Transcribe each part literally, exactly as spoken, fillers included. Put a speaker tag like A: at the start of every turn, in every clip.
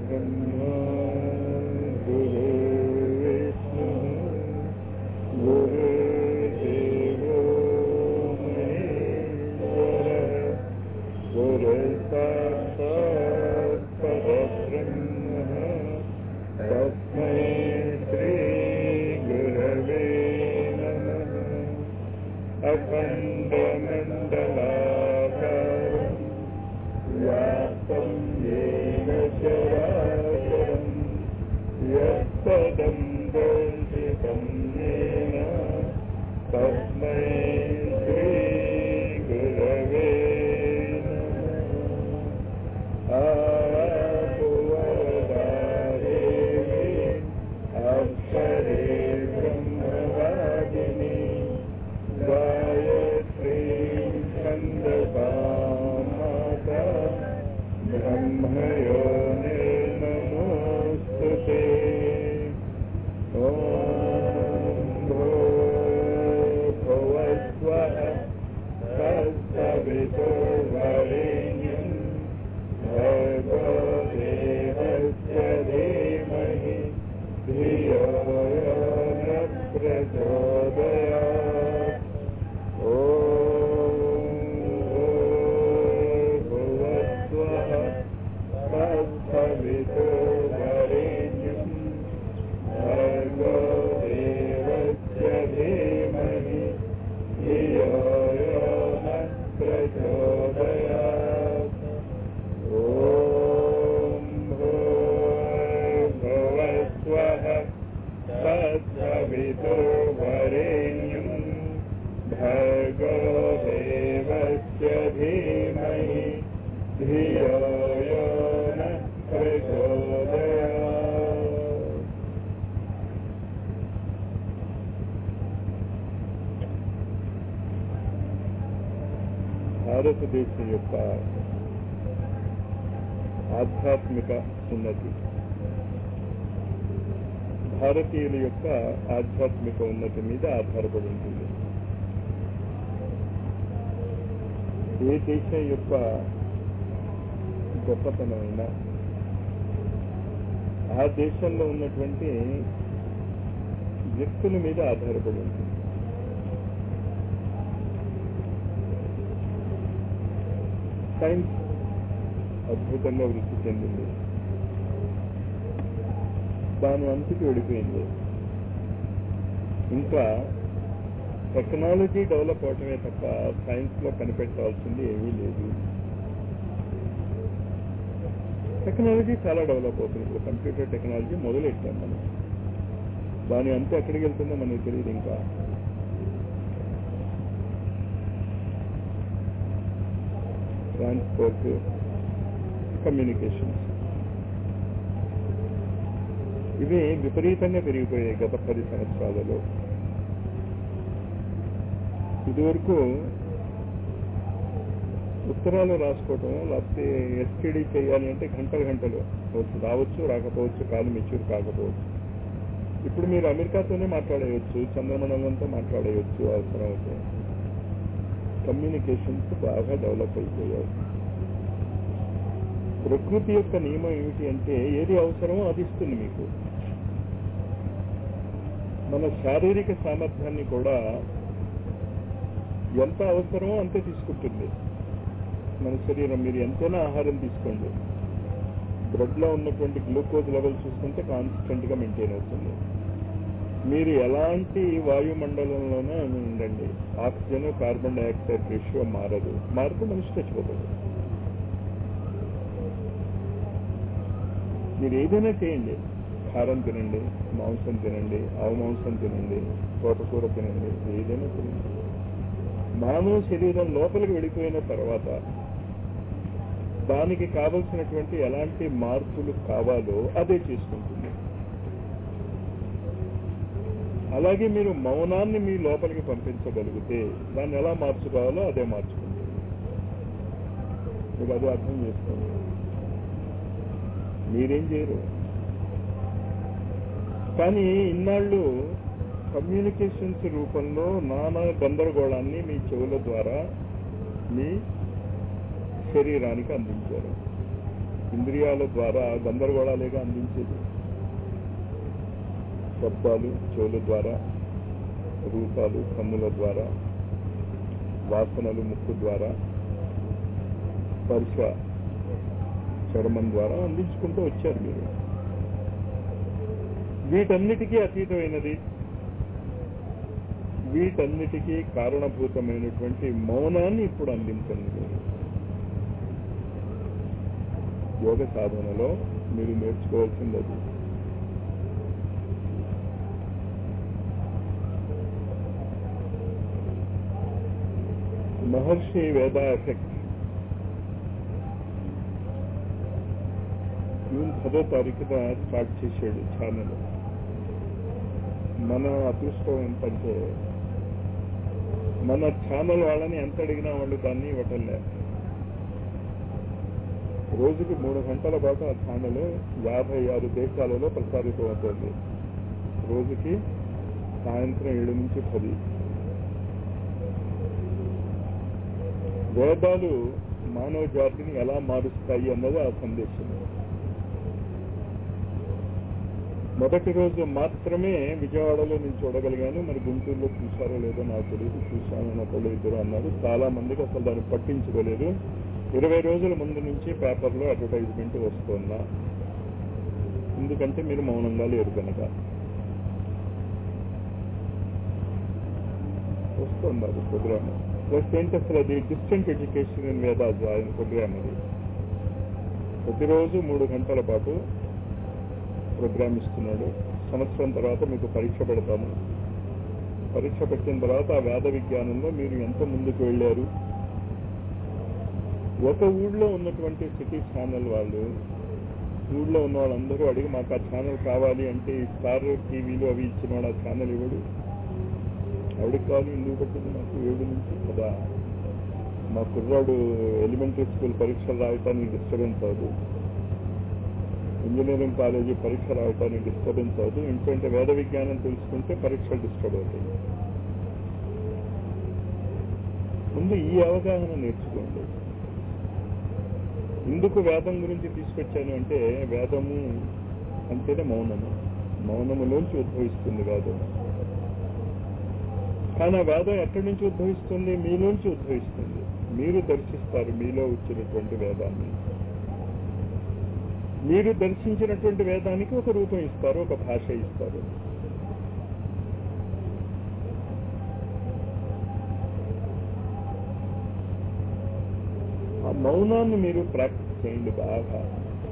A: ब्रह्मा गुरुर्विष्णु गुरुर्देवो महेश्वरः गुरुसाक्षात् परब्रह्म तस्मै श्रीगुरवे नमः। अखण्डमण्डलाकारं व्याप्तं येन चराचरं यत्पदं दर्शितं येन तस्मै श्रीगुरवे नमः। आस्तु वरदा देवी अक्षरे ब्रह्मवादिनी गायत्रीं छन्दसां माता ब्रह्मयोनिर्नमोऽस्तुते। ॐ भूर्भुवस्वः तत्सवितुर्वरेण्यं भर्गो देवस्य धीमहि धियो यो न प्रचोदयात्। ॐ भूर्भुवस्वः तत्सवितुर्वरेण्यं भर्गो देवस्य धीमहि धियो यो न प्रचोदयात्। ॐ भूर्भुवस्वः तत्सवितुर्वरेण्यं भर्गो देवस्य धीमहि धियो यो न प्रचोदयात्। భారతదేశం యొక్క ఆధ్యాత్మిక ఉన్నతి, భారతీయుల యొక్క ఆధ్యాత్మిక ఉన్నతి మీద ఆధారపడి ఉంటుంది. ఏ దేశం యొక్క గొప్పతనమైనా ఆ దేశంలో ఉన్నటువంటి వ్యక్తుల మీద ఆధారపడి ఉంటుంది. సైన్స్ అద్భుతంగా వృద్ధి చెందింది, దాని అంచుకి వెళ్ళిపోయింది. ఇంకా టెక్నాలజీ డెవలప్ అవటమే తప్ప సైన్స్లో కనిపెట్టాల్సింది ఏమీ లేదు. టెక్నాలజీ చాలా డెవలప్ అవుతుంది. ఇప్పుడు కంప్యూటర్ టెక్నాలజీ మొదలెట్టాం మనం, దాని అంతా ఎక్కడికి వెళ్తుందో మనకు తెలియదు. ఇంకా ట్రాన్స్పోర్ట్, కమ్యూనికేషన్స్ ఇవి విపరీతంగా పెరిగిపోయాయి గత పది సంవత్సరాలలో. ఇదివరకు ఉత్తరాలు రాసుకోవటం లేకపోతే ఎస్టీడీ చేయాలి అంటే గంటలు గంటలు రావచ్చు, రాకపోవచ్చు, కాలు మెచ్యూర్ కాకపోవచ్చు. ఇప్పుడు మీరు అమెరికాతోనే మాట్లాడేయచ్చు, చంద్రమండలంతో మాట్లాడేయచ్చు అవసరం అయితే. కమ్యూనికేషన్స్ బాగా డెవలప్ అయిపోయాయి. ప్రకృతి యొక్క నియమం ఏమిటి అంటే ఏది అవసరమో అది ఇస్తుంది మీకు. మన శారీరక సామర్థ్యాన్ని కూడా ఎంత అవసరమో అంతే తీసుకుంటుంది మన శరీరం. మీరు ఎంతైనా ఆహారం తీసుకోండి, బ్లడ్లో ఉన్నటువంటి గ్లూకోజ్ లెవెల్ చూసుకుంటే కాన్స్టెంట్గా మెయింటైన్ అవుతుంది. మీరు ఎలాంటి వాయుమండలంలోనే ఉండండి, ఆక్సిజన్ కార్బన్ డైఆక్సైడ్ రేషియో మారదు. మారితే మనిషి చచ్చిపోతాడు. మీరు ఏదైనా చేయండి, కారం తినండి, మాంసం తినండి, ఆవు మాంసం తినండి, తోటకూర తినండి, ఏదైనా తినండి. మానవ శరీరం లోపలికి వెళ్ళిపోయిన తర్వాత దానికి కావలసినటువంటి ఎలాంటి మార్పులు కావాలో అదే చేసుకుంటుంది. అలాగే మీరు మౌనాన్ని మీ లోపలికి పంపించగలిగితే దాన్ని ఎలా మార్చుకోవాలో అదే మార్చుకుంటుంది. మీకు అదే అర్థం చేసుకోండి. మీరేం చేయరు. కానీ ఇన్నాళ్ళు కమ్యూనికేషన్స్ రూపంలో నానా గందరగోళాన్ని మీ చెవుల ద్వారా మీ శరీరానికి అందించారు. ఇంద్రియాల ద్వారా గందరగోళాలేగా అందించేది. శబ్దాలు చెవుల ద్వారా, రూపాలు కన్నుల ద్వారా, వాసనలు ముక్కు ద్వారా, స్పర్శ చర్మం ద్వారా అందించుకుంటూ వచ్చారు మీరు. వీటన్నిటికీ అతీతమైనది, వీటన్నిటికీ కారణభూతమైనటువంటి మౌనాన్ని ఇప్పుడు అందించండి. యోగ సాధనలో మీరు నేర్చుకోవాల్సింది అది. మహర్షి వేద ఎఫెక్ట్ జూన్ పదో తారీఖున స్టార్ట్ చేశాడు ఛానల్. మన అదృష్టం ఏంటంటే మన ఛానల్ వాళ్ళని ఎంత అడిగినా వాళ్ళు దాన్ని ఇవ్వటంలే. రోజుకి మూడు గంటల పాటు ఆ ఛానల్ యాభై ఆరు దేశాలలో ప్రసారితం అవుతుంది. రోజుకి సాయంత్రం ఏడు నుంచి పది. వేదాలు మానవ జాతిని ఎలా మారుస్తాయి అన్నది ఆ సందేశం. మొదటి రోజు మాత్రమే విజయవాడలో నేను చూడగలిగాను. మరి గుంటూరులో చూశారో లేదో నాకు తెలియదు. చూశాను ఒకళ్ళు ఇద్దరు అన్నారు. చాలా మందికి అసలు దాన్ని పట్టించుకోలేదు. ఇరవై రోజుల ముందు నుంచి పేపర్లో అడ్వర్టైజ్మెంట్ వస్తున్నా, ఎందుకంటే మీరు మౌనంగా లేరు కనుక. వస్తుంది అది ప్రోగ్రామ్. ప్లస్ ఏంటి అసలు అది డిస్టెంట్ ఎడ్యుకేషన్ ఇన్ వేదాస్ ఆయన ప్రోగ్రామ్. అది ప్రతిరోజు మూడు గంటల పాటు ప్రోగ్రామ్ ఇస్తున్నాడు. సంవత్సరం తర్వాత మీకు పరీక్ష పెడతాను. పరీక్ష పెట్టిన తర్వాత ఆ వేద విజ్ఞానంలో మీరు ఎంత ముందుకు వెళ్ళారు. ఒక ఊళ్ళో ఉన్నటువంటి సిటీ ఛానల్ వాళ్ళు, ఊళ్ళో ఉన్న వాళ్ళందరూ అడిగి మాకు ఆ ఛానల్ కావాలి అంటే ఈ స్టార్ టీవీలో అవి ఇచ్చిన వాడు ఆ ఛానల్ ఇవ్వడు. ఎవడికి కావాలి, ఎందుకు పట్టింది నాకు ఏడు నుంచి కదా. మా కుర్రాడు ఎలిమెంటరీ స్కూల్ పరీక్షలు రాయటానికి డిస్టర్బెన్స్ అవ్వదు, ఇంజనీరింగ్ కాలేజీ పరీక్ష రాయటానికి డిస్టర్బెన్స్ అవ్వదు. ఎందుకంటే వేద విజ్ఞానం తెలుసుకుంటే పరీక్షలు డిస్టర్బ్ అవుతాయి. ముందు ఈ అవగాహన నేర్చుకోండి. ఎందుకు వేదం గురించి తీసుకొచ్చాను అంటే, వేదము అంటేనే మౌనము. మౌనములోంచి ఉద్భవిస్తుంది వేదం. కానీ ఆ వేదం ఎక్కడి నుంచి ఉద్భవిస్తుంది? మీలోంచి ఉద్భవిస్తుంది. మీరు దర్శిస్తారు మీలో వచ్చినటువంటి వేదాన్ని. మీరు దర్శించినటువంటి వేదానికి ఒక రూపం ఇస్తారు, ఒక భాష ఇస్తారు. ఆ మౌనాన్ని మీరు ప్రాక్టీస్ చేయండి బాగా.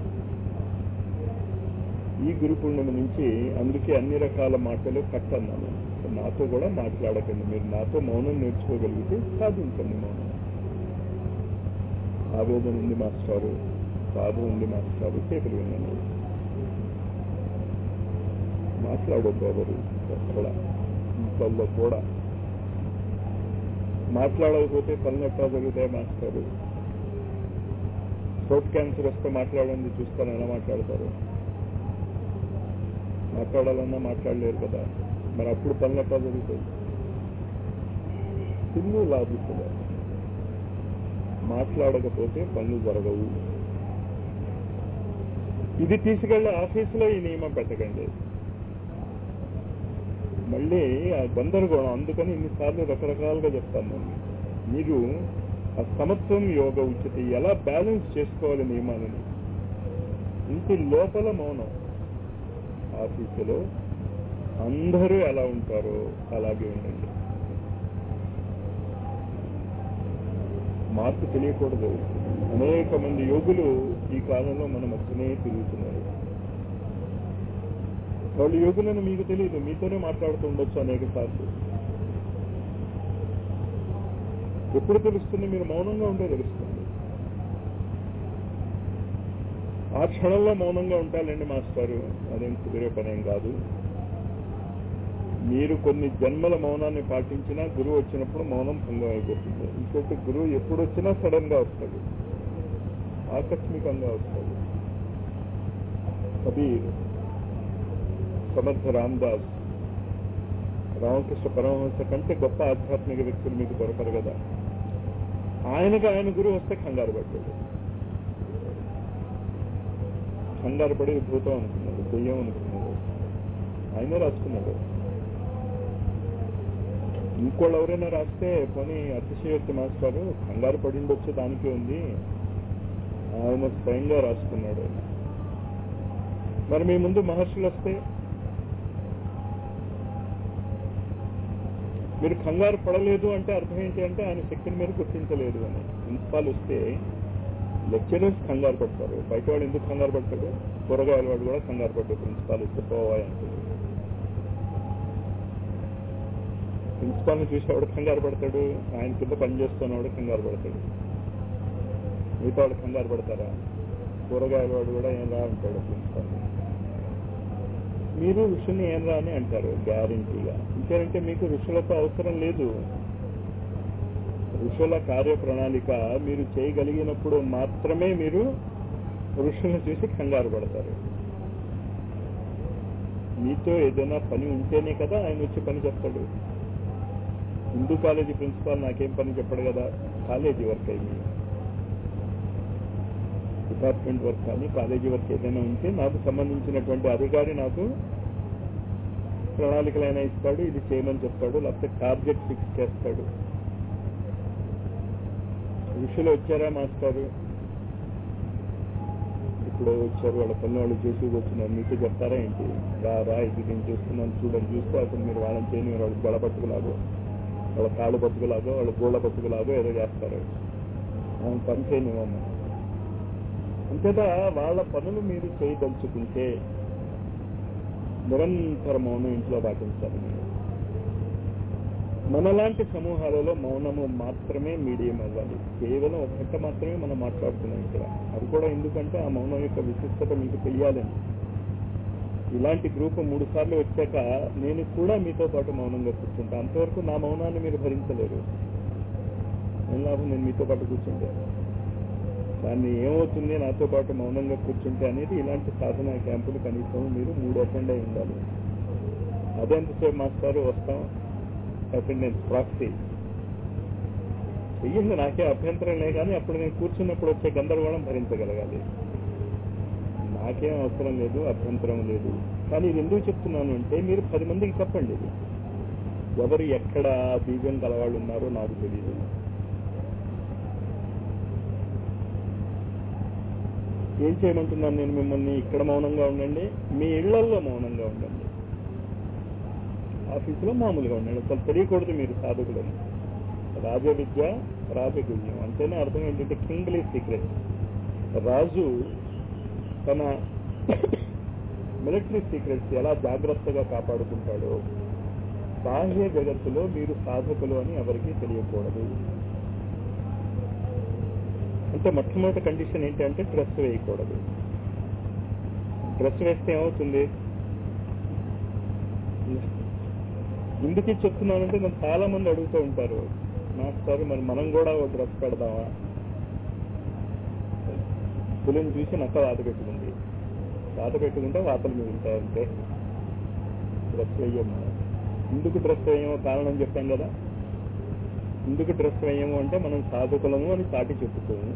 A: ఈ గురు పూర్ణిమ నుంచి అందుకే అన్ని రకాల మాటలు కట్ అన్నాను. నాతో కూడా మాట్లాడకండి. మీరు నాతో మౌనం నేర్చుకోగలిగితే సాధించండి మౌనం. ఆవేదన ఉంది మాస్టారు, బాధ ఉంది మాస్టారు, చేతులు విన్నాను. మాట్లాడొద్దు ఎవరు కూడా, ఇంట్లో కూడా. మాట్లాడకపోతే పనులెట్టా జరుగుతాయి మాస్టారు. థ్రోట్ క్యాన్సర్ వస్తే మాట్లాడండి చూస్తాను ఎలా మాట్లాడతారు. మాట్లాడాలన్నా మాట్లాడలేరు కదా. మరి అప్పుడు పనులెట్టా జరుగుతాయి? తిన్ను లాభిస్తుంది. మాట్లాడకపోతే పనులు జరగవు. ఇది తీసుకెళ్లి ఆఫీసులో ఈ నియమం పెట్టకండి. మళ్ళీ ఆ గందరగోళం. అందుకని ఇన్నిసార్లు రకరకాలుగా చెప్తాను నేను. మీరు ఆ సమత్వం యోగ ఉచిత ఎలా బ్యాలెన్స్ చేసుకోవాలి నియమాలని. ఇంటి లోపల మౌనం, ఆఫీసులో అందరూ ఎలా ఉంటారో అలాగే ఉండండి. మార్పు తెలియకూడదు. అనేక మంది యోగులు ఈ కాలంలో మన మధ్యనే తిరుగుతున్నారు. వాళ్ళు యోగులను మీకు తెలియదు, మీతోనే మాట్లాడుతూ ఉండొచ్చు అనేక సార్లు. ఎప్పుడు తెలుస్తుంది? మీరు మౌనంగా ఉంటే తెలుస్తుంది. ఆ క్షణంలో మౌనంగా ఉంటాలండి మాస్టారు, అదేం కుదిరే పనేం కాదు. మీరు కొన్ని జన్మల మౌనాన్ని పాటించినా గురువు వచ్చినప్పుడు మౌనం భంగం అయిపోతుంది. ఇంకొకటి గురువు ఎప్పుడు వచ్చినా సడన్ గా వస్తాడు, ఆకస్మికంగా వస్తాడు. కబీర్, సమర్థ రామదాస్, రామకృష్ణ పరమహంస కంటే గొప్ప ఆధ్యాత్మిక వ్యక్తులు మీకు దొరకరు కదా. ఆయనకు ఆయన గురువు వస్తే కంగారు పడ్డాడు. కంగారు పడి భూతం అనుకున్నాడు, దెయ్యం అనుకున్నాడు, ఆయనే రాసుకున్నాడు. ఇంకోళ్ళు ఎవరైనా రాస్తే పోనీ అతిశయోక్తి మాస్టారు కంగారు పడి ఉండొచ్చు, దానికే ఉంది, ఆయన స్వయంగా రాసుకున్నాడు. మరి మీ ముందు మహర్షులు వస్తే మీరు కంగారు పడలేదు అంటే అర్థం ఏంటి అంటే ఆయన శక్తిని మీరు గుర్తించలేదు అని. ప్రిన్సిపాల్ వస్తే లెక్చరర్స్ కంగారు పడతారు, బయట వాడు ఎందుకు కంగారు పడతాడు? కూరగాయల వాడు కూడా కంగారు పడ్డాడు ప్రిన్సిపాల్ వస్తే పోవాయి అంటాడు. ప్రిన్సిపాల్ని చూసేవాడు కంగారు పడతాడు, ఆయన కింద పనిచేస్తున్నవాడు కంగారు పడతాడు. మిగతా వాడు కంగారు పడతారా? కూరగాయల వాడు కూడా ఏం రా అంటాడు ప్రిన్సిపాల్. మీరు ఋషుల్ని ఏం రా అని అంటారు గ్యారంటీగా. ఇంకేంటే మీకు ఋషులతో అవసరం లేదు. ఋషుల కార్యప్రణాళిక మీరు చేయగలిగినప్పుడు మాత్రమే మీరు ఋషులను చూసి కంగారు పడతారు. మీతో ఏదైనా పని ఉంటేనే కదా ఆయన వచ్చి పని చెప్తాడు. హిందూ కాలేజీ ప్రిన్సిపాల్ నాకేం పని చెప్పడు కదా, కాలేజీ వర్క్ అయింది, డిపార్ట్మెంట్ వర్క్ కానీ కాలేజీ వర్క్ ఏదైనా ఉంటే నాకు సంబంధించినటువంటి అధికారి నాకు ప్రణాళికలైనా ఇస్తాడు, ఇది చేయమని చెప్తాడు, లేకపోతే టార్గెట్ ఫిక్స్ చేస్తాడు. ఋషులు వచ్చారా మాస్టారు? ఇప్పుడు వచ్చారు, వాళ్ళ పని వాళ్ళు చేసి వచ్చినారు, మీతో చెప్తారా ఏంటి? రా రా ఇది నేను చేస్తున్నాను చూడండి, చూస్తే అసలు మీరు వాళ్ళని చేయని వాళ్ళు గొడ పట్టుకులాగో, వాళ్ళ కాళ్ళు పట్టుకులాగో, వాళ్ళ గోళ్ళ పట్టుకులాగో ఏదో చేస్తారు. మనం పని చేయనివ్వము. అంతేదా వాళ్ళ పనులు మీరు చేయదలుచుకుంటే నిరంతర మౌనం ఇంట్లో పాటించాలి. మీరు మనలాంటి సమూహాలలో మౌనము మాత్రమే మీడియం అవ్వాలి. కేవలం ఒక గంట మాత్రమే మనం మాట్లాడుతున్నాం ఇక్కడ. అది కూడా ఎందుకంటే ఆ మౌనం యొక్క విశిష్టత మీకు తెలియాలని. ఇలాంటి గ్రూప్ మూడు సార్లు వచ్చాక నేను కూడా మీతో పాటు మౌనంగా కూర్చుంటా. అంతవరకు నా మౌనాన్ని మీరు భరించలేరు. ఏం లాభం నేను మీతో పాటు కూర్చుంటే? దాన్ని ఏమవుతుంది నాతో పాటు మౌనంగా కూర్చుంటే అనేది ఇలాంటి సాధన క్యాంపులు కనీసం మీరు మూడు అటెండ్ అయి ఉండాలి. అదెంతసేపు మాస్టారు వస్తాం అటెండెన్స్ ప్రాక్సీ చెయ్యండి, నాకే అభ్యంతరం లే, కానీ అప్పుడు నేను కూర్చున్నప్పుడు వచ్చే గందరగోళం భరించగలగాలి. నాకేం అవసరం లేదు, అభ్యంతరం లేదు. కానీ ఇది ఎందుకు చెప్తున్నాను అంటే మీరు పది మందికి చెప్పండి. ఇది ఎవరు ఎక్కడ బీజం కలవాళ్ళు ఉన్నారో నాకు తెలియదు. ఏం చేయమంటున్నాను నేను మిమ్మల్ని? ఇక్కడ మౌనంగా ఉండండి, మీ ఇళ్లల్లో మౌనంగా ఉండండి, ఆఫీసులో మామూలుగా ఉండండి. అసలు తెలియకూడదు మీరు సాధకులని. రాజ విద్య రాజగుణ్యం అంటేనే అర్థం ఏంటంటే కింగ్లీ సీక్రెట్. రాజు తన మిలిటరీ సీక్రెట్స్ ఎలా జాగ్రత్తగా కాపాడుకుంటాడో బాహ్య జగత్తులో మీరు సాధకులు అని ఎవరికీ తెలియకూడదు. అంటే మొట్టమొదటి కండిషన్ ఏంటంటే డ్రెస్ వేయకూడదు. డ్రెస్ వేస్తే ఏమవుతుంది? ఎందుకు చెప్తున్నానంటే నేను చాలా మంది అడుగుతూ ఉంటారు, మాస్టర్ మరి మనం కూడా ఓ డ్రెస్ పెడదామా? పులిని చూసి నక్క వాత పెట్టుకుంది, వాత పెట్టుకుంటే వాతలు మిగులుతాయంటే డ్రెస్ వేయము. ఎందుకు డ్రెస్ వేయమో కారణం చెప్పాం కదా. ఎందుకు డ్రెస్ వేయము అంటే మనం సాధకులము అని చాటి చెప్పుకోము.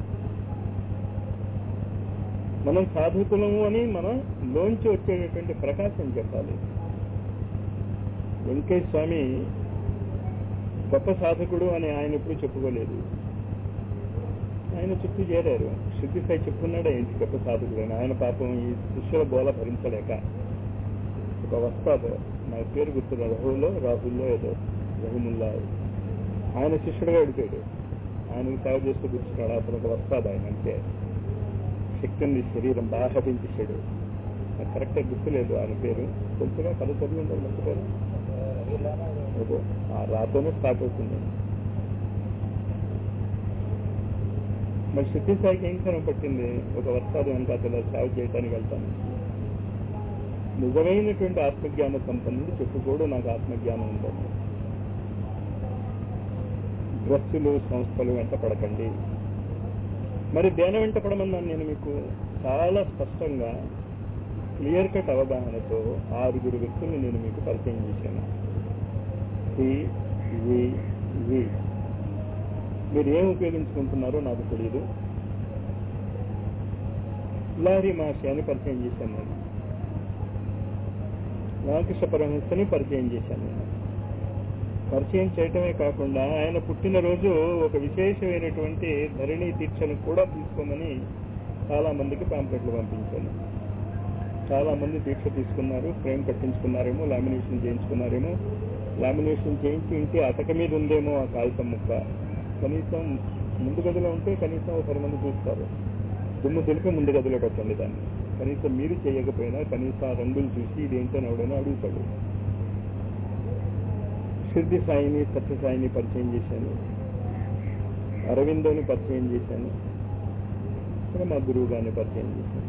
A: మనం సాధకులము అని మనం లోంచి వచ్చేటటువంటి ప్రకాశం చెప్పాలి. వెంకయ్య స్వామి గొప్ప సాధకుడు అని ఆయన ఎప్పుడు చెప్పుకోలేదు. ఆయన చుట్టూ చేరారు, శుద్ధి సాయి చెప్పుకున్నాడా ఏంటి గొప్ప సాధకుడు అని. ఆయన పాపం ఈ శిష్యుల గోళ భరించలేక ఒక వస్తాడు, నా పేరు గుర్తున్నా, రహుల్లో రాహుల్లో ఏదో రహీముల్లా, ఆయన శిష్యుడుగా అడిగాడు. ఆయనకు సేవ చేస్తూ కూర్చున్నాడు. అతను ఒక వస్తాడు ఆయన. అంటే శక్తి ఉంది, శరీరం బాగా పెంచేశాడు. నాకు కరెక్ట్గా గుర్తులేదు ఆయన పేరు. తెలుసుగా కథ చదివి ఉండాలి మంచి పేరు. ఓకే, ఆ రాతోనే స్టార్ట్ అవుతుంది. మరి శుద్ధి స్థాయికి ఏం కరం పట్టింది? ఒక వస్తాడు వెనక అతను సేవ చేయడానికి వెళ్తాను. నిజమైనటువంటి ఆత్మజ్ఞాన సంపన్నుడు చెప్పుకోడు నాకు ఆత్మజ్ఞానం ఉందని. డ్రస్సులు సంస్థలు వెంట పడకండి. మరి దేని వెంట పడమన్నాను నేను మీకు? చాలా స్పష్టంగా క్లియర్ కట్ అవగాహనతో ఆరుగురు వ్యక్తుల్ని నేను మీకు పరిచయం చేశాను. సి వి వి మీరు ఏం ఉపయోగించుకుంటున్నారో నాకు తెలియదు. లహరి మహర్షిని పరిచయం చేశాను నేను, రామకృష్ణ పరమహంసని పరిచయం చేశాను నేను. పరిచయం చేయటమే కాకుండా ఆయన పుట్టినరోజు ఒక విశేషమైనటువంటి ధరణి దీక్షను కూడా తీసుకోమని చాలా మందికి పాంప్లెట్లు పంపించాను. చాలా మంది దీక్ష తీసుకున్నారు, ఫ్రేమ్ కట్టించుకున్నారేమో, లామినేషన్ చేయించుకున్నారేమో. లామినేషన్ చేయించి ఇంటి అటక మీద ఉందేమో ఆ కాగితం ముక్క. కనీసం ముందు గదిలో ఉంటే కనీసం ఒక పది మంది చూస్తారు. దుమ్ము తెలిపి ముందు గదిలో పెట్టండి దాన్ని. కనీసం మీరు చేయకపోయినా కనీసం ఆ రంగులు చూసి ఇదేంటో ఎవడైనా అడుగుతాడు. సిద్ధి సాయిని, సత్యసాయిని పరిచయం చేశాను, అరవిందోని పరిచయం చేశాను, ఇక్కడ మా గురువు గారిని పరిచయం చేశాను.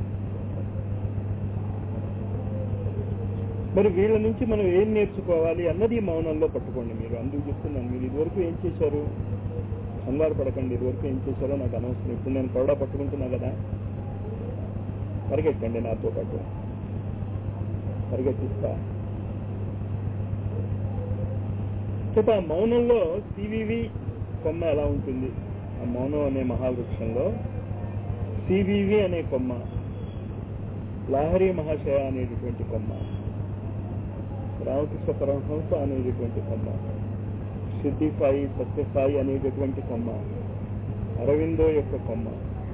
A: మరి వీళ్ళ నుంచి మనం ఏం నేర్చుకోవాలి అన్నది మౌనంలో పట్టుకోండి. మీరు అందుకు చెప్తున్నాను, మీరు ఇదివరకు ఏం చేశారు కంగారు పడకండి. ఇదివరకు ఏం చేశారో నాకు అనవసరం. ఇప్పుడు నేను కూడా పట్టుకుంటున్నా కదా, పరిగెట్టండి నాతో పాటు, పరిగెత్తిస్తా. చేత ఆ మౌనంలో సివివి కొమ్మ ఎలా ఉంటుంది? ఆ మౌనం అనే మహావృక్షంలో సివివి అనే కొమ్మ, లహరి మహాశయ అనేటటువంటి కొమ్మ, రామకృష్ణ పరమహంస అనేటటువంటి కొమ్మ, సిద్ధి సాయి, సత్యసాయి అనేటటువంటి కొమ్మ, అరవిందో యొక్క కొమ్మ,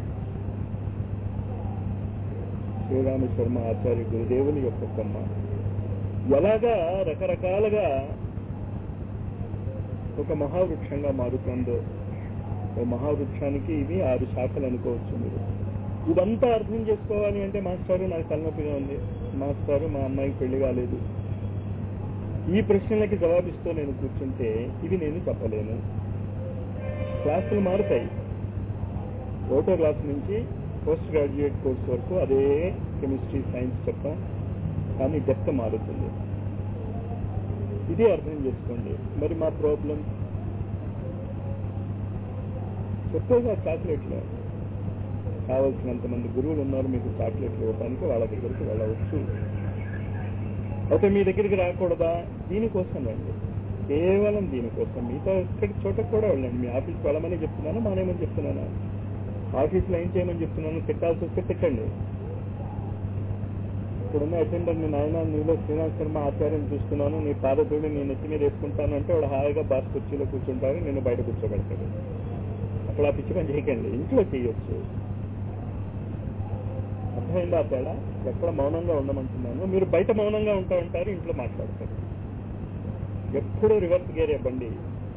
A: శ్రీరామ శర్మ ఆచార్య గురుదేవుని యొక్క కొమ్మ, ఎలాగా రకరకాలుగా ఒక మహావృక్షంగా మారుతుందో, ఓ మహావృక్షానికి ఇవి ఆరు శాఖలు అనుకోవచ్చు మీరు. ఇదంతా అర్థం చేసుకోవాలి అంటే మాస్టారు నాకు తలనొప్పిగా ఉంది, మాస్టారు మా అమ్మాయికి పెళ్లి కాలేదు, ఈ ప్రశ్నలకి జవాబిస్తూ నేను కూర్చుంటే ఇవి నేను చెప్పలేను. క్లాసులు మారుతాయి. ఒకటో క్లాస్ నుంచి పోస్ట్ గ్రాడ్యుయేట్ కోర్స్ వరకు అదే కెమిస్ట్రీ, సైన్స్ చెప్తాం, కానీ డెప్త్ మారుతుంది. ఇది అర్థం చేసుకోండి. మరి మా ప్రాబ్లం చెప్పేగా చాక్లెట్లు కావాల్సినంత మంది గురువులు ఉన్నారు మీకు చాక్లెట్లు ఇవ్వడానికి, వాళ్ళ దగ్గరికి వెళ్ళవచ్చు. అయితే మీ దగ్గరికి రాకూడదా? దీనికోసం రండి, కేవలం దీనికోసం. మిగతా ఇక్కడి చోటకు కూడా వెళ్ళండి. మీ ఆఫీస్కి వెళ్ళమని చెప్తున్నాను, మానేమని చెప్తున్నాను, ఆఫీస్లో ఏం చేయమని చెప్తున్నాను, తిట్టాల్సి వస్తే తిట్టండి. ఇప్పుడున్న అటెండర్ నేను ఆయన నీలో శ్రీరామ శర్మ ఆచార్యం చూస్తున్నాను, నీ పాదతోడి నేను ఎత్తి మీద వేసుకుంటాను అంటే వాడు హాయిగా బాస్ కుర్చీలో కూర్చుంటారు, నేను బయట కూర్చోబెడతాడు. అక్కడ ఆ పిచ్చి పని చేయకండి, ఇంట్లో చేయొచ్చు. అర్థమైందా తేడా? ఎక్కడ మౌనంగా ఉండమంటున్నాను, మీరు బయట మౌనంగా ఉంటా ఉంటారు, ఇంట్లో మాట్లాడతారు. ఎప్పుడూ రివర్స్ గేర్ ఇవ్వండి,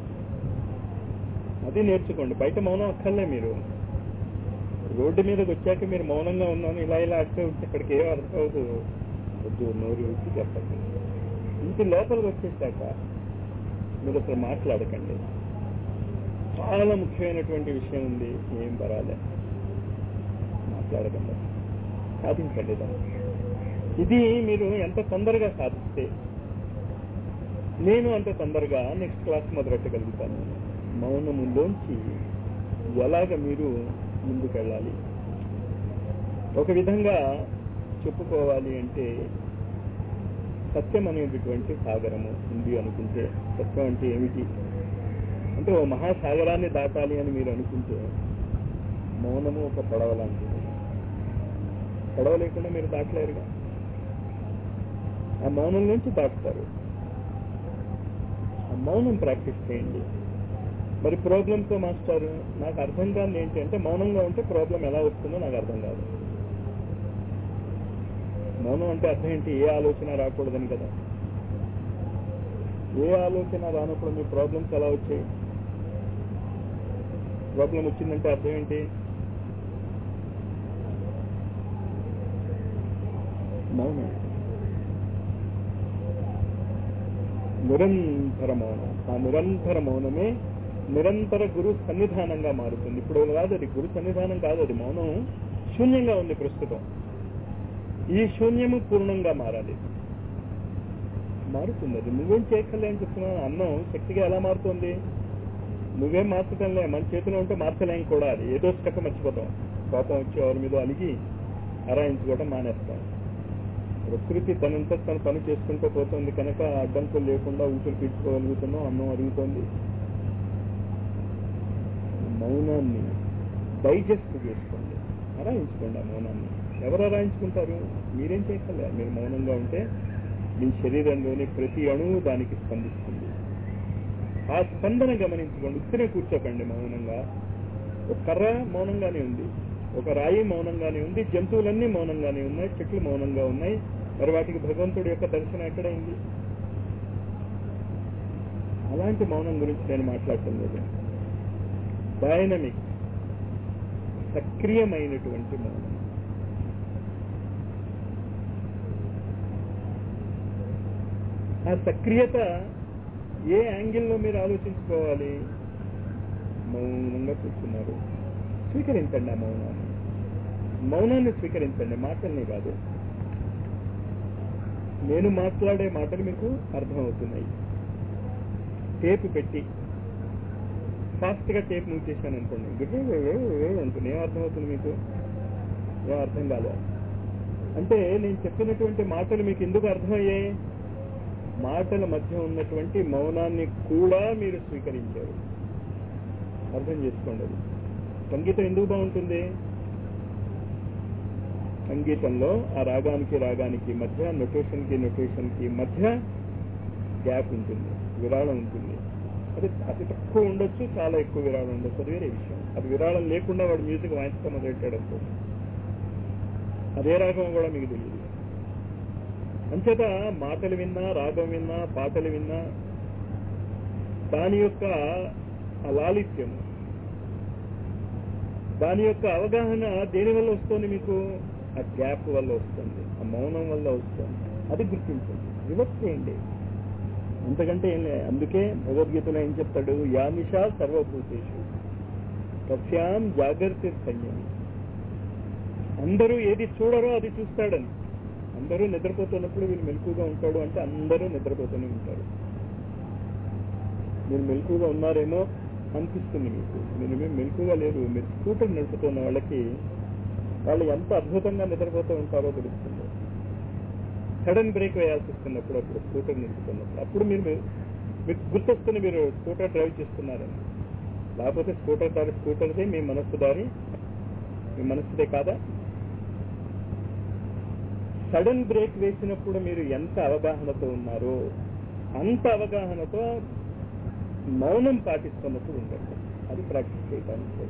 A: అది నేర్చుకోండి. బయట మౌనం అక్కర్లే. మీరు రోడ్డు మీదకి వచ్చాక మీరు మౌనంగా ఉన్నాను ఇలా ఇలా అట్టే వచ్చి ఇక్కడికి ఏం అర్థం అవుతుంది, వద్దు, నోరు వచ్చి చెప్పండి. ఇంటి లోపలికి వచ్చేసాక మీరు అసలు మాట్లాడకండి. చాలా ముఖ్యమైనటువంటి విషయం ఉంది, ఏం పరాలే, మాట్లాడకండి, సాధించండి దాన్ని. ఇది మీరు ఎంత తొందరగా సాధిస్తే నేను అంత తొందరగా నెక్స్ట్ క్లాస్ మొదలెట్టగలుగుతాను. మౌనములోంచి ఎలాగ మీరు ముందుకెళ్ళాలి? ఒక విధంగా చెప్పుకోవాలి అంటే సత్యం అనేటటువంటి సాగరము ఉంది అనుకుంటే, సత్యం అంటే ఏమిటి అంటే ఓ మహాసాగరాన్ని దాటాలి అని మీరు అనుకుంటే మౌనము ఒక పడవ లాంటిది. పడవ లేకుండా మీరు దాటలేరుగా, ఆ మౌనం నుంచి దాటుతారు. ఆ మౌనం ప్రాక్టీస్ చేయండి. మరి ప్రాబ్లంతో మాస్టర్ నాకు అర్థం కాదు ఏంటి అంటే, మౌనంగా ఉంటే ప్రాబ్లం ఎలా వస్తుందో నాకు అర్థం కాదు. మౌనం అంటే అర్థం ఏంటి? ఏ ఆలోచన రాకూడదని కదా. ఏ ఆలోచన రానప్పుడు మీ ప్రాబ్లమ్స్ ఎలా వచ్చాయి? ప్రాబ్లం వచ్చిందంటే అర్థం ఏంటి? మౌనం, నిరంతర మౌనం. ఆ నిరంతర మౌనమే నిరంతర గురు సన్నిధానంగా మారుతుంది. ఇప్పుడు కాదు అది గురు సన్నిధానం కాదు, అది మౌనం శూన్యంగా ఉంది ప్రస్తుతం. ఈ శూన్యము పూర్ణంగా మారాలి, మారుతుంది. అది నువ్వేం చేయక్కర్లే అని చెప్తున్నాను. అన్నం శక్తిగా ఎలా మారుతుంది? నువ్వేం మార్చటంలే, మన చేతిలో ఉంటే మార్చలేం కూడా. అది ఏదో స్టెప్ మర్చిపోతాం, కోపం వచ్చి ఎవరి మీద అలిగి అరాయించుకోవడం మానేస్తాం. ప్రకృతి తనంతా తన పని చేసుకుంటూ పోతుంది కనుక అడ్డంకులు లేకుండా ఊపిరి పీల్చుకోగలుగుతున్నాం, అన్నం అరుగుతోంది. మౌనాన్ని డైజెస్ట్ చేసుకోండి. అరాయించుకోండి ఆ మౌనాన్ని. ఎవరు అరాయించుకుంటారు? మీరేం చేయగలరా? మీరు మౌనంగా ఉంటే మీ శరీరంలోని ప్రతి అణువు దానికి స్పందిస్తుంది. ఆ స్పందన గమనించుకోండి. ఇక్కడే కూర్చోకండి మౌనంగా. ఒక కర్ర మౌనంగానే ఉంది, ఒక రాయి మౌనంగానే ఉంది, జంతువులన్నీ మౌనంగానే ఉన్నాయి, చెట్లు మౌనంగా ఉన్నాయి. మరి వాటికి భగవంతుడి యొక్క దర్శనం ఎక్కడైంది? అలాంటి మౌనం గురించి నేను మాట్లాడటం లేదు. డైనమిక్, సక్రియమైనటువంటి మౌనం. ఆ సక్రియత ఏ యాంగిల్లో మీరు ఆలోచించుకోవాలి? మౌనంగా కూర్చున్నారు, స్వీకరించండి ఆ మౌనాన్ని. మౌనాన్ని స్వీకరించండి, మాటల్ని కాదు. నేను మాట్లాడే మాటలు మీకు అర్థమవుతున్నాయి. టేపు పెట్టి ఫాస్ట్గా టేప్ మూవ్ చేశాను అనుకోండి, అనుకోండి, ఏం అర్థమవుతుంది మీకు? ఏం అర్థం కాదు. అంటే నేను చెప్పినటువంటి మాటలు మీకు ఎందుకు అర్థమయ్యాయి? మాటల మధ్య ఉన్నటువంటి మౌనాన్ని కూడా మీరు స్వీకరించారు. అర్థం చేసుకోండి. అది సంగీతం ఎందుకు బాగుంటుంది? సంగీతంలో ఆ రాగానికి రాగానికి మధ్య, నొటేషన్కి నొటేషన్కి మధ్య గ్యాప్ ఉంటుంది, విరాళం ఉంటుంది. అది అతి తక్కువ ఉండొచ్చు, చాలా ఎక్కువ విరాళం ఉండొచ్చు, అది వేరే విషయం. అది విరాళం లేకుండా వాడు మ్యూజిక్ వాయించడం మొదలెట్టాడు అనుకో, అదే రాగం కూడా మీకు తెలియదు. అంచేత మాటలు విన్నా, రాగం విన్నా, పాటలు విన్నా దాని యొక్క లాలిత్యం, దాని యొక్క అవగాహన దేని వల్ల వస్తుంది మీకు? ఆ గ్యాప్ వల్ల వస్తుంది, ఆ మౌనం వల్ల వస్తుంది. అది గుర్తించండి, రివర్స్ చేయండి. అంతకంటే ఏం లేదు. అందుకే భగవద్గీతలో ఏం చెప్తాడు? యానిషా సర్వభూతేషు తస్యాం జాగ్రత్త సంయమి. అందరూ ఏది చూడరో అది చూస్తాడని. అందరూ నిద్రపోతున్నప్పుడు వీళ్ళు మెలకుగా ఉంటాడు అంటే అందరూ నిద్రపోతూనే ఉంటారు. మీరు మెలకుగా ఉన్నారేమో అనిపిస్తుంది మీకు, మీరు మేము మెలకుగా లేదు. మీరు స్కూటర్ నడుపుతున్న వాళ్ళకి వాళ్ళు ఎంత అద్భుతంగా నిద్రపోతూ ఉంటారో తెలుస్తుంది. సడన్ బ్రేక్ వేయాల్సి వస్తున్నప్పుడు, అప్పుడు స్కూటర్ నడుపుతున్నప్పుడు, అప్పుడు మీరు మీకు గుర్తొస్తుంది మీరు స్కూటర్ డ్రైవ్ చేస్తున్నారని. లేకపోతే స్కూటర్ దారి స్కూటర్దే, మీ మనస్సు దారి మీ మనస్సుదే కాదా? సడన్ బ్రేక్ వేసినప్పుడు మీరు ఎంత అవగాహనతో ఉన్నారో అంత అవగాహనతో మౌనం పాటిస్తున్నప్పుడు ఉండండి. అది ప్రాక్టీస్ చేయడానికి.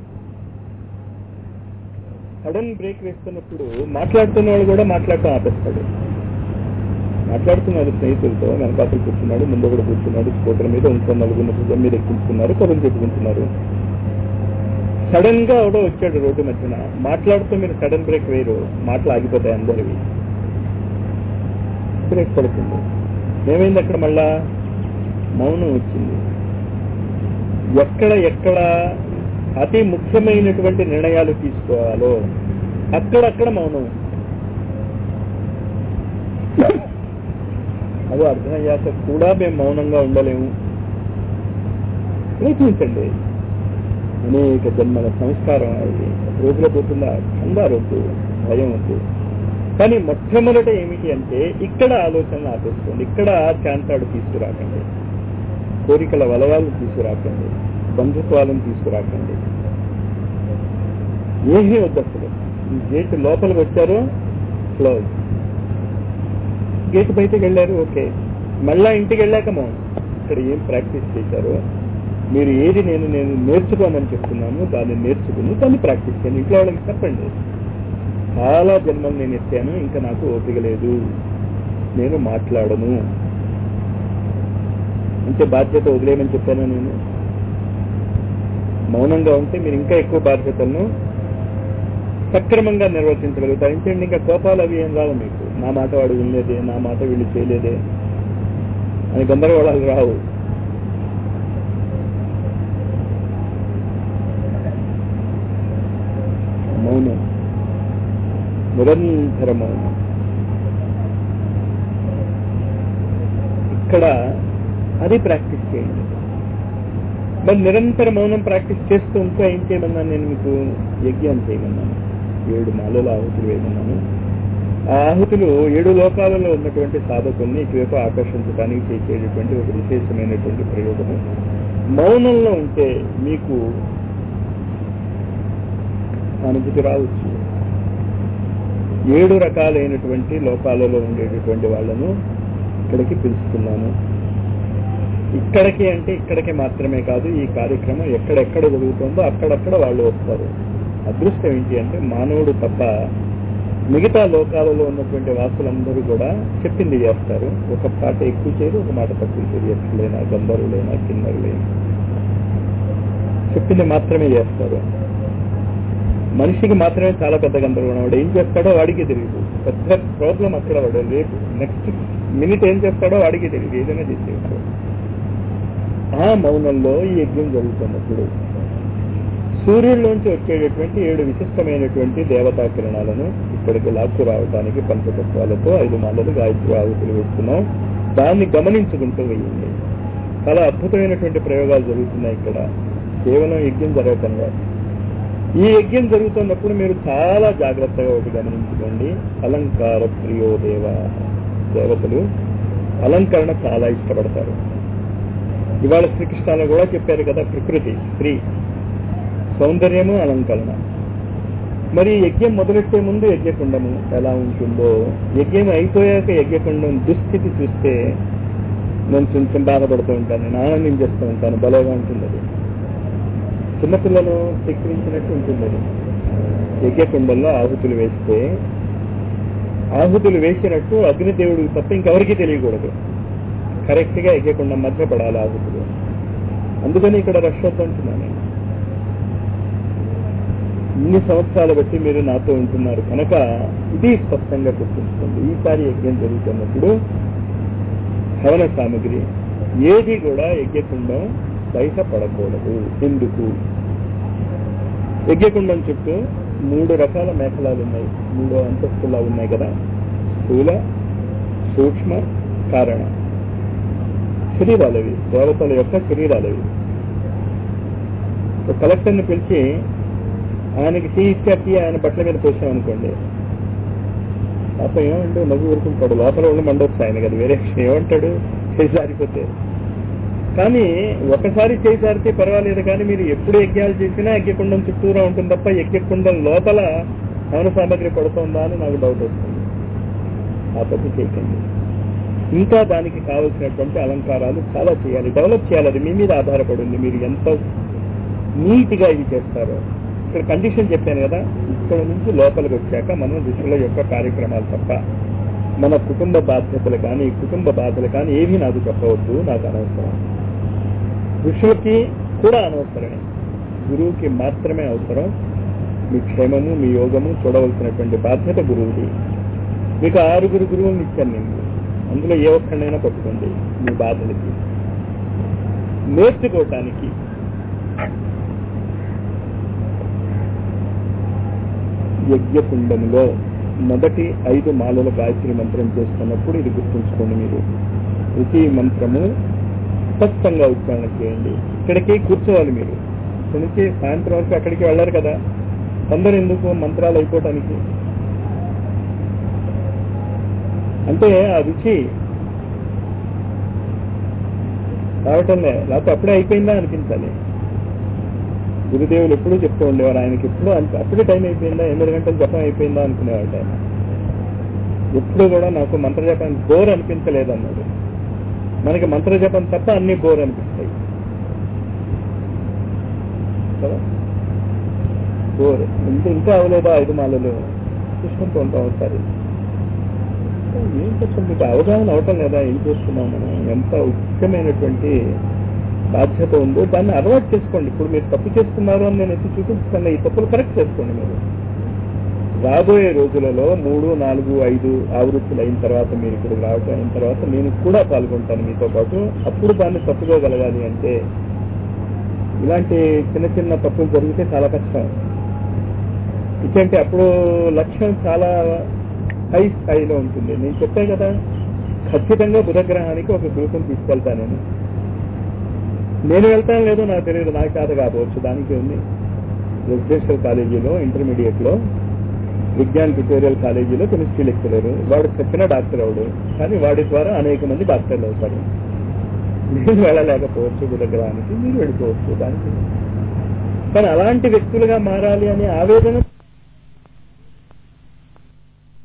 A: సడన్ బ్రేక్ వేస్తున్నప్పుడు మాట్లాడుతున్న వాళ్ళు కూడా మాట్లాడటం ఆపేస్తాడు. మాట్లాడుతున్నాడు స్నేహితులతో, వెనకాతలు కూర్చున్నాడు, ముందు కూడా కూర్చున్నాడు, స్కూటర్ మీద ఇంకో నలుగురు భుజం మీద ఎక్కించుకున్నారు, కబుర్లు చెప్పుకుంటున్నారు. సడన్ గా ఎవడో వచ్చాడు రోడ్డు మధ్యన, మాట్లాడుతూ మీరు సడన్ బ్రేక్ వేయరు, మాటలు ఆగిపోతాయి అందరివి, బ్రేక్ పడుతుంది. ఏమైంది అక్కడ? మళ్ళా మౌనం వచ్చింది. ఎక్కడ ఎక్కడ అతి ముఖ్యమైనటువంటి నిర్ణయాలు తీసుకోవాలో అక్కడక్కడ మౌనం. అది అర్థమయ్యాక కూడా మేము మౌనంగా ఉండలేము. ప్రయత్నించండి. అనేక జన్మల సంస్కారం అది రోజులో పోతుందా? కంగారు వద్దు, భయం వద్దు. కానీ మొట్టమొదట ఏమిటి అంటే ఇక్కడ ఆలోచనలు ఆపేసుకోండి. ఇక్కడ చాంతాడు తీసుకురాకండి, కోరికల వలయాలను తీసుకురాకండి, బంధుత్వాలను తీసుకురాకండి. ఏమీ వద్దు అసలు. ఈ గేట్ లోపలికి వచ్చారో క్లోజ్, గేట్ బయటకు వెళ్ళారు, ఓకే. మళ్ళా ఇంటికి వెళ్ళాక మౌనం. ఇక్కడ ఏం ప్రాక్టీస్ చేశారో మీరు, ఏది నేను నేను నేర్చుకోమని చెప్తున్నాను దాన్ని నేర్చుకుని దాన్ని ప్రాక్టీస్ చేయండి. ఇంట్లో వాళ్ళకి చెప్పండి, చాలా జన్మలు నేను ఎత్తాను, ఇంకా నాకు ఓపిక లేదు, నేను మాట్లాడను అంటే బాధ్యత వదిలేయమని చెప్పాను నేను. మౌనంగా ఉంటే మీరు ఇంకా ఎక్కువ బాధ్యతలను సక్రమంగా నిర్వర్తించగలుగుతారు. ఏంటంటే ఇంకా కోపాలు అవి ఏం రావు మీకు. నా మాట వాడు వినలేదే, నా మాట వీళ్ళు చేయలేదే అని గందరగోళాలు రావు. మౌనం, నిరంతర మౌనం. ఇక్కడ అది ప్రాక్టీస్ చేయండి. మరి నిరంతర మౌనం ప్రాక్టీస్ చేస్తూ ఇంకా ఏం చేయమన్నాను నేను మీకు? యజ్ఞం చేయమన్నాను. ఏడు మాలల ఆహుతులు వేయమన్నాను. ఆ ఆహుతులు ఏడు లోకాలలో ఉన్నటువంటి సాధకుల్ని ఇటువైపు ఆకర్షించడానికి చేసేటటువంటి ఒక విశేషమైనటువంటి ప్రయోగము. మౌనంలో ఉంటే మీకు అనుభూతి రావచ్చు, ఏడు రకాలైనటువంటి లోకాలలో ఉండేటటువంటి వాళ్ళను ఇక్కడికి పిలుస్తున్నాను. ఇక్కడికి అంటే ఇక్కడికి మాత్రమే కాదు, ఈ కార్యక్రమం ఎక్కడెక్కడ జరుగుతుందో అక్కడక్కడ వాళ్ళు వస్తారు. అదృష్టం ఏంటి అంటే మానవుడు తప్ప మిగతా లోకాలలో ఉన్నటువంటి వాసులందరూ కూడా చెప్పింది చేస్తారు. ఒక మాట ఎక్కువ చేయరు, ఒక మాట తక్కువ చేయరు. ఎట్లైనా గంధర్వులైనా కిన్నరులైనా చెప్పింది మాత్రమే చేస్తారు. మనిషికి మాత్రమే చాలా పెద్ద గందరగోళం. వాడు ఏం చేస్తాడో వాడికి తెలియదు. పెద్ద ప్రాబ్లం అక్కడ. వాడు రేపు నెక్స్ట్ మినిట్ ఏం చేస్తాడో వాడికి తెలియదు. ఏదైనా చేసేవాడు. ఆ మౌనంలో ఈ యజ్ఞం జరుగుతున్నప్పుడు సూర్యుడిలోంచి వచ్చేటటువంటి ఏడు విశిష్టమైనటువంటి దేవతా కిరణాలను ఇక్కడికి లాక్కు రావడానికి పంచతత్వాలతో ఐదు మాలలు గాయత్రి ఆహుతులు వేస్తున్నాం. దాన్ని గమనించుకుంటూ వెయ్యండి. చాలా అద్భుతమైనటువంటి ప్రయోగాలు జరుగుతున్నాయి ఇక్కడ. కేవలం యజ్ఞం జరగకుండా ఈ యజ్ఞం జరుగుతున్నప్పుడు మీరు చాలా జాగ్రత్తగా ఒకటి గమనించుకోండి. అలంకార ప్రియో దేవ. దేవతలు అలంకరణ చాలా ఇష్టపడతారు. ఇవాళ శ్రీకృష్ణలో కూడా చెప్పారు కదా, ప్రకృతి స్త్రీ సౌందర్యము అలంకరణ. మరి యజ్ఞం మొదలెట్టే ముందు యజ్ఞకుండము ఎలా ఉంటుందో, యజ్ఞం అయిపోయాక యజ్ఞకుండం దుస్థితి చూస్తే నేను కొంచెం బాధపడుతూ ఉంటాను, నేను ఆనందం చేస్తూ ఉంటాను. బలంగా ఉంటుంది అది. చిన్నపిల్లలు స్వీకరించినట్టు ఉంటుంది అది. యజ్ఞకుండంలో ఆహుతులు వేస్తే ఆహుతులు వేసినట్టు అగ్నిదేవుడికి తప్ప ఇంకెవరికి తెలియకూడదు. కరెక్ట్ గా యజ్ఞకుండం మధ్య పడాలి ఆహుతులు. అందుకని ఇక్కడ రష్ అవుతుంటున్నాను. ఇన్ని సంవత్సరాలు బట్టి మీరు నాతో ఉంటున్నారు కనుక ఇది స్పష్టంగా గుర్తుంచుకోండి. ఈసారి యజ్ఞం జరుగుతున్నప్పుడు హవన సామగ్రి ఏది కూడా యజ్ఞకుండం బయట పడకూడదు. ఎందుకు? యజ్ఞకుండం చుట్టూ మూడు రకాల మేఖలాలు ఉన్నాయి. మూడు అంతస్తులా ఉన్నాయి కదా. స్థూల, సూక్ష్మ, కారణ. శరీరాలవి, దేవతల యొక్క శరీరాలవి. కలెక్టర్ని పిలిచి ఆయనకి టీ ఇచ్చాకి ఆయన బట్టల మీద పోసామనుకోండి, పాపం ఏమంటే నవ్వు ఊరుకుంటాడు. లోపల ఉండి మండొచ్చు ఆయన కదా, వేరే ఏమంటాడు చేసి జారిపోతే. కానీ ఒకసారి చేయి జారితే పర్వాలేదు, కానీ మీరు ఎప్పుడు యజ్ఞాలు చేసినా యజ్ఞకుండం చుట్టూరా ఉంటుంది తప్ప యజ్ఞకుండం లోపల హవన సామగ్రి పడుతుందా అని నాకు డౌట్ వస్తుంది. ఆ పద్ధతి చేయకండి. ఇంకా దానికి కావలసినటువంటి అలంకారాలు చాలా చేయాలి, డెవలప్ చేయాలి. అది మీ మీద ఆధారపడింది, మీరు ఎంత నీట్గా ఇది చేస్తారో. ఇక్కడ కండిషన్ చెప్పాను కదా, ఇక్కడ నుంచి లోపలికి వచ్చాక మనం ఋషుల యొక్క కార్యక్రమాలు తప్ప మన కుటుంబ బాధ్యతలు కానీ కుటుంబ బాధలు కానీ ఏమీ నాకు చెప్పవద్దు, నాకు అనవసరం. ఋషులకి కూడా అనవసరమే, గురువుకి మాత్రమే అవసరం. మీ క్షేమము మీ యోగము చూడవలసినటువంటి బాధ్యత గురువుది. మీకు ఆరుగురు గురువులు ఇచ్చాను నేను, అందులో ఏ ఒక్కడైనా పట్టుకోండి. మీ బాధలకి నేర్చుకోవటానికి యజ్ఞకుండములో మొదటి ఐదు మాలల గాయత్రి మంత్రం చేస్తున్నప్పుడు ఇది గుర్తుంచుకోండి. మీరు ప్రతి మంత్రము స్పష్టంగా ఉచ్చారణ చేయండి. ఇక్కడికి కూర్చోవాలి. మీరు ఇక్కడి నుంచి సాయంత్రం వరకు అక్కడికి వెళ్ళారు కదా, తొందర ఎందుకు మంత్రాలు అయిపోవటానికి? అంటే ఆ రుచి రావటంలే, లేకపోతే అప్పుడే అయిపోయిందా అనిపించాలి. గురుదేవులు ఎప్పుడూ చెప్తూ ఉండేవారు, ఆయనకి ఎప్పుడు అప్పుడే టైం అయిపోయిందా, ఎనిమిది గంటలు జపం అయిపోయిందా అనుకునేవాడు ఆయన. ఎప్పుడు కూడా నాకు మంత్ర జపం బోర్ అనిపించలేదు అన్నాడు. మనకి మంత్ర జపం తప్ప అన్ని బోర్ అనిపిస్తాయి కదా. బోర్ ఇంకా ఇంకా అవలేదా ఐదు మాలలు చూసుకుంటూ ఉంటాం ఒకసారి. ఏం కొంచెం మీకు అవగాహన అవటం లేదా, ఏం చేస్తున్నాం మనం, ఎంత ముఖ్యమైనటువంటి బాధ్యత ఉందో దాన్ని అలవాటు చేసుకోండి. ఇప్పుడు మీరు తప్పు చేస్తున్నారు అని నేను ఎత్తి చూపిస్తాను, ఈ తప్పులు కరెక్ట్ చేసుకోండి. మీరు రాబోయే రోజులలో మూడు నాలుగు ఐదు ఆవృత్తులు అయిన తర్వాత మీరు ఇక్కడికి రావటం అయిన తర్వాత నేను కూడా పాల్గొంటాను మీతో పాటు. అప్పుడు దాన్ని తప్పుకోగలగాలి అంటే ఇలాంటి చిన్న చిన్న తప్పులు జరిగితే చాలా కష్టం. ఇటువంటి అప్పుడు లక్ష్యం చాలా హై స్థాయిలో ఉంటుంది. నేను చెప్పాను కదా, ఖచ్చితంగా బుధగ్రహానికి ఒక గ్రూపును తీసుకెళ్తాను నేను. నేను వెళ్తాను లేదో నాకు తెలియదు, నాకు చేత కాకపోవచ్చు. దానికి ఉంది రెసిడెన్షియల్ కాలేజీలో ఇంటర్మీడియట్లో విజ్ఞాన్ ట్యూటోరియల్ కాలేజీలో కెమిస్ట్రీ లెక్చరర్, వాడు చెప్పిన డాక్టర్ అవడు, కానీ వాడి ద్వారా అనేక మంది డాక్టర్లు అవుతారు. నేను వెళ్ళలేకపోవచ్చు బుధగ్రహానికి, మీరు వెళ్ళిపోవచ్చు దానికి. కానీ అలాంటి వ్యక్తులుగా మారాలి అనే ఆవేదన